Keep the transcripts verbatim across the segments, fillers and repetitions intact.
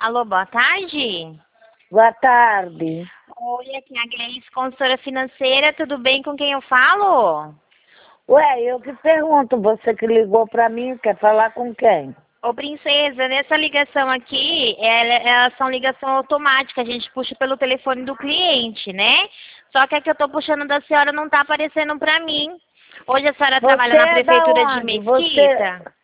Alô, boa tarde. Boa tarde. Oi, aqui é a Gleice, consultora financeira. Tudo bem com quem eu falo? Ué, eu que pergunto, você que ligou pra mim, quer falar com quem? Ô, princesa, nessa ligação aqui, ela- elas são ligação automática. A gente puxa pelo telefone do cliente, né? Só que a que eu tô puxando da senhora não tá aparecendo pra mim. Hoje a senhora trabalha Você na é da prefeitura de onde? Você, Mesquita?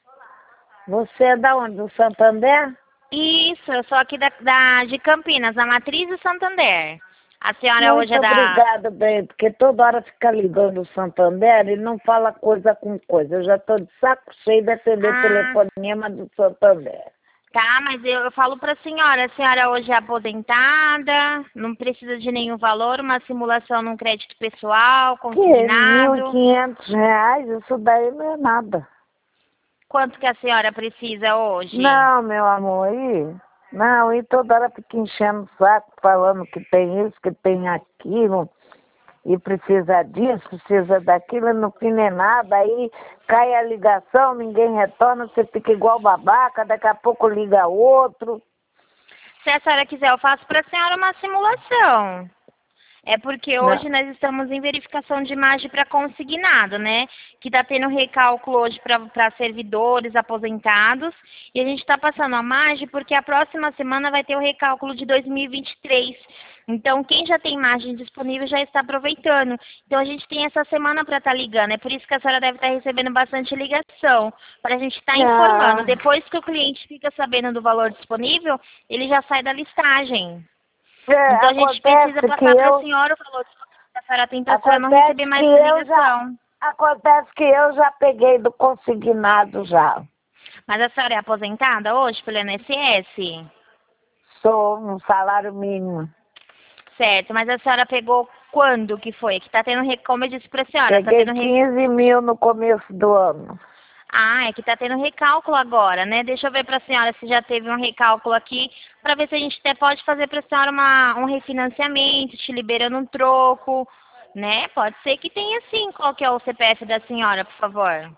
você é da onde? Do Santander? Isso, eu sou aqui da, da- de Campinas, da Matriz do Santander. A senhora hoje Muito é da... obrigada, bem, porque toda hora fica ligando o Santander e não fala coisa com coisa. Eu já tô de saco cheio de atender Ah, telefonema do Santander. tá, mas eu, eu falo pra senhora, a senhora hoje é aposentada, não precisa de nenhum valor, uma simulação num crédito pessoal, Que mil e consignado. quinhentos reais, isso daí não é nada. Quanto que a senhora precisa hoje? Não, meu amor, aí. Não, e toda hora fica enchendo o saco, falando que tem isso, que tem aquilo, e precisa disso, precisa daquilo, e no fim não é nada, aí cai a ligação, ninguém retorna, você fica igual babaca, daqui a pouco liga outro. Se a senhora quiser, eu faço pra senhora uma simulação. É porque Não. hoje nós estamos em verificação de imagem para consignado, né? Que está tendo recálculo hoje para servidores aposentados. E a gente está passando a margem porque a próxima semana vai ter o recálculo de dois mil e vinte e três. Então, quem já tem margem disponível já está aproveitando. Então, a gente tem essa semana para estar ligando. É por isso que a senhora deve estar recebendo bastante ligação, para a gente estar informando. Ah, Depois que o cliente fica sabendo do valor disponível, ele já sai da listagem. é, Então a gente precisa acontece que passar para a eu, senhora o valor que a senhora tem para a senhora não acontece receber que mais essa eu já, ligação. acontece que eu já peguei do consignado já. Mas a senhora é aposentada hoje pelo I N S S? Sou um salário mínimo. Certo, mas a senhora pegou quando que foi? Que está tendo, re- como eu disse para a senhora, está Peguei tendo... Re... quinze mil no começo do ano. Ah, é que está tendo recálculo agora, né? Deixa eu ver para a senhora se já teve um recálculo aqui, para ver se a gente até pode fazer para a senhora uma, um refinanciamento, te liberando um troco, né? Pode ser que tenha sim. Qual que é o C P F da senhora, por favor?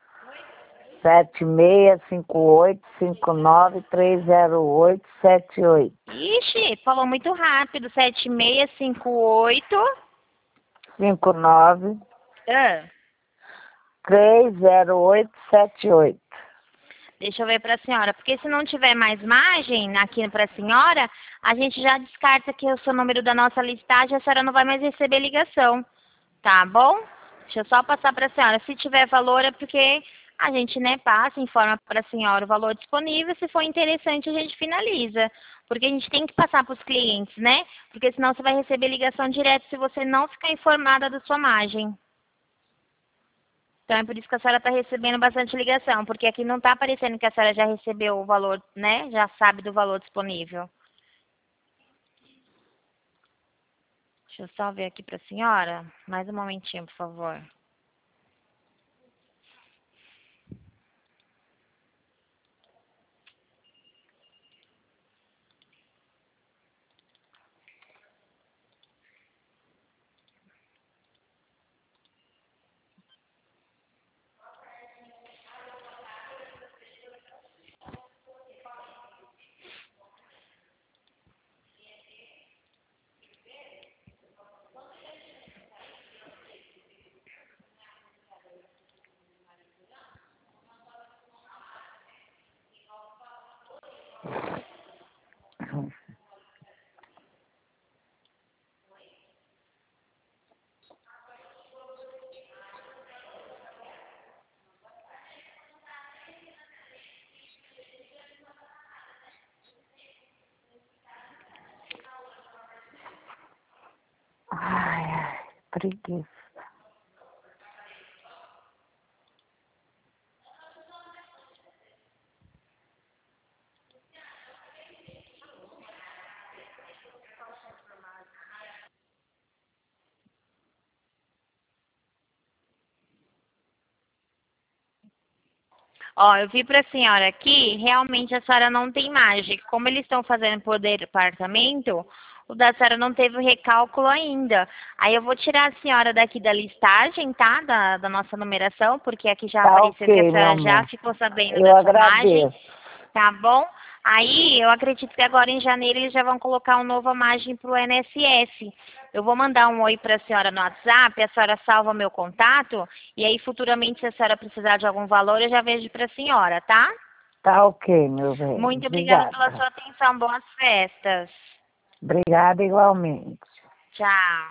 Sete seis cinco oito cinco nove três zero oito sete oito. Ixi, falou muito rápido. Sete seis cinco oito. Cinco nove Ah, três zero oito sete oito. deixa eu ver para a senhora. Porque se não tiver mais margem aqui para a senhora, a gente já descarta que o seu número da nossa listagem, a senhora não vai mais receber ligação. Tá bom? Deixa eu só passar para a senhora. Se tiver valor é porque a gente, né, passa, informa para a senhora o valor disponível. Se for interessante, a gente finaliza. Porque a gente tem que passar para os clientes, né? Porque senão você vai receber ligação direta se você não ficar informada da sua margem. Então é por isso que a senhora está recebendo bastante ligação, porque aqui não está aparecendo que a senhora já recebeu o valor, né? Já sabe do valor disponível. Deixa eu só ver aqui para a senhora. Mais um momentinho, por favor. Ai, ai, preguiça. Ó, eu vi para a senhora aqui, realmente a senhora não tem margem. Como eles estão fazendo por departamento, o da senhora não teve o recálculo ainda. Aí eu vou tirar a senhora daqui da listagem, tá? Da, da nossa numeração, porque aqui já Tá apareceu que a ok, meu senhora já amor. ficou sabendo Eu dessa margem, agradeço. tá bom? Aí, eu acredito que agora em janeiro eles já vão colocar uma nova margem para o I N S S. Eu vou mandar um oi para a senhora no WhatsApp, a senhora salva meu contato, e aí futuramente, se a senhora precisar de algum valor, eu já vejo para a senhora, tá? Tá ok, meu bem. Muito obrigada pela Obrigada. sua atenção. Boas festas. Obrigada igualmente. Tchau.